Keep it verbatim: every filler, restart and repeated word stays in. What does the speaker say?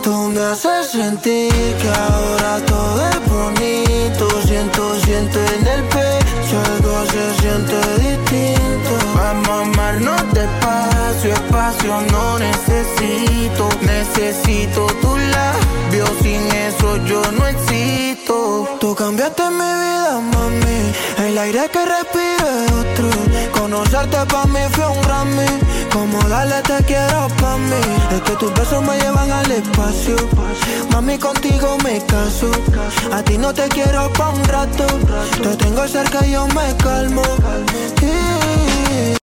Tú me haces sentir que ahora todo es bonito. Siento, siento en el pecho, algo se siente distinto. Vamos a amarnos despacio, espacio no necesito. Necesito tus labios, sin eso yo no existo. Tú cambiaste mi vida, mami. El aire que respiro es otro. Conocerte pa' mí fue un Grammy. Como darle te quiero pa' mí. Es que tus besos me llevan al espacio. Mami, contigo me caso. A ti no te quiero pa' un rato. Te tengo cerca y yo me calmo.